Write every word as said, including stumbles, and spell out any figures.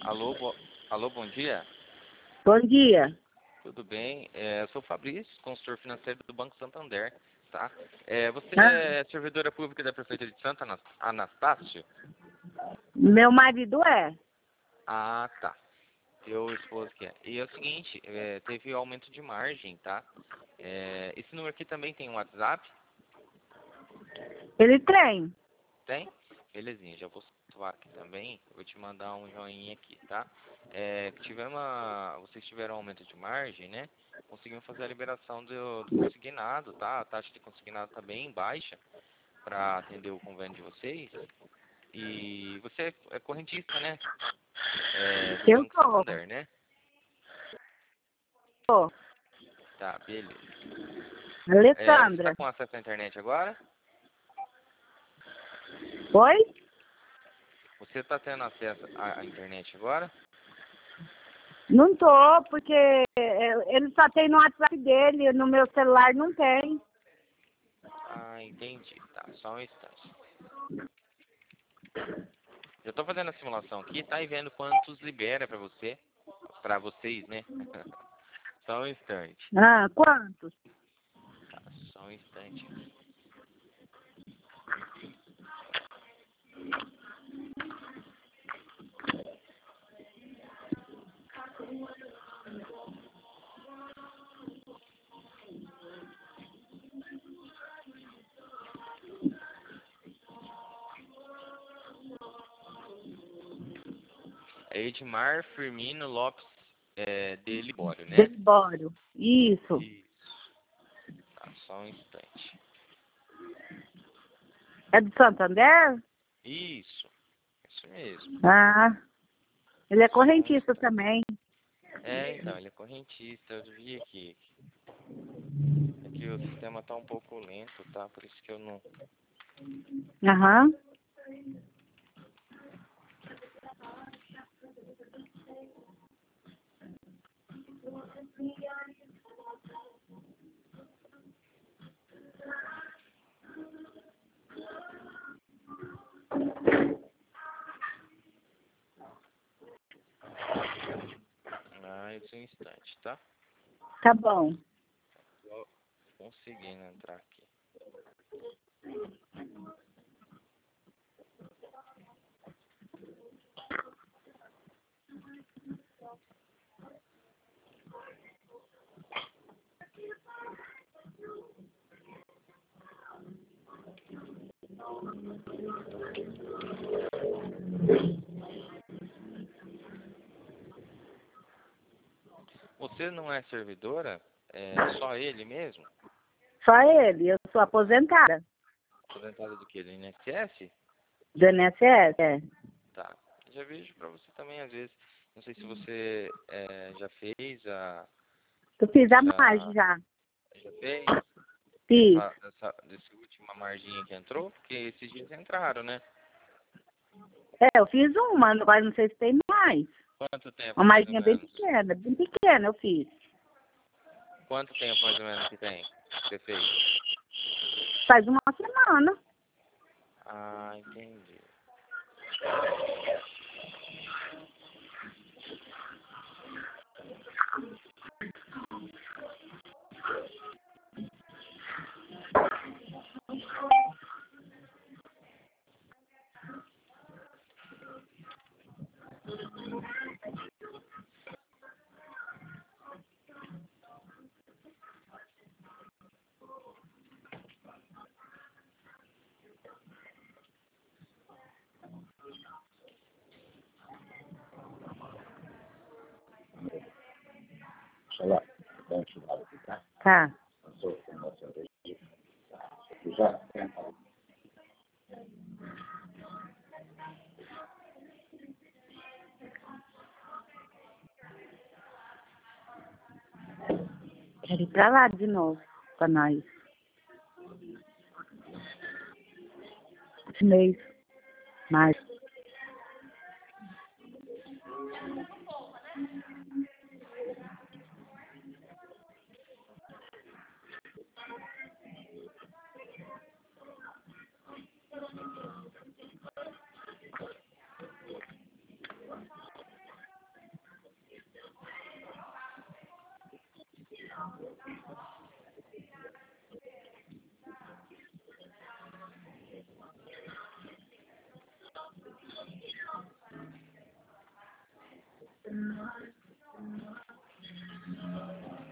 Alô, bo... Alô, bom dia. Bom dia. Tudo bem? É, eu sou o Fabrício, consultor financeiro do Banco Santander, tá? É, você Ah, é servidora pública da Prefeitura de Santo Anas- Anastácio? meu marido é. Ah, tá. Eu esposo que é. E é o seguinte, é, teve aumento de margem, tá? É, esse número aqui também tem um WhatsApp? Ele tem. Tem? Belezinha, já vou salvar aqui também. Vou te mandar um joinha aqui, tá? É, que tivemos uma, vocês tiveram aumento de margem, né? Conseguimos fazer a liberação do, do consignado, tá? A taxa de consignado tá bem baixa para atender o convênio de vocês. E você é, é correntista, né? É, do Eu Banco sou. Santander, né? Sou. Tá, beleza. É, você tá Alessandra. com acesso à internet agora? Oi? Você tá tendo acesso à, à internet agora? Não tô, porque é, ele só tem no WhatsApp dele, no meu celular não tem. Ah, entendi. Tá, só um instante. Eu tô fazendo a simulação aqui, tá? E vendo quantos libera pra você, pra vocês, né? Só um instante. Ah, quantos? Tá, só um instante. É Edmar Firmino Lopes é, de Libório, né? Delibório. Isso. Isso. Tá, só um instante. É do Santander? Isso. Isso mesmo. Ah, ele é Só um correntista instante. também. É, então, ele é correntista, eu vi aqui. É que o sistema tá um pouco lento, tá? Por isso que eu não... Aham. Mais um instante, tá? Tá bom. Tô conseguindo entrar aqui. Você não é servidora? É só ele mesmo? Só ele. Eu sou aposentada Aposentada do quê? Do I N S S? do I N S S. É. Tá. Já vejo pra você também, às vezes. Não sei se você é, já fez a... Eu fiz a margem Essa... já. Já fez? Fiz. Dessa, dessa, dessa última marginha que entrou? Porque esses dias entraram, né? É, eu fiz uma, agora não sei se tem mais. Quanto tempo, Uma mais ou marginha bem menos? pequena, bem pequena eu fiz. Quanto tempo, mais ou menos, que tem? Que você fez? Faz uma semana. Ah, entendi. Olá, vamos chamar aqui, tá? Tá. Eu sou o nosso registro. Já tenta. Quero ir pra lá de novo, pra nós. Esse mês. Mas.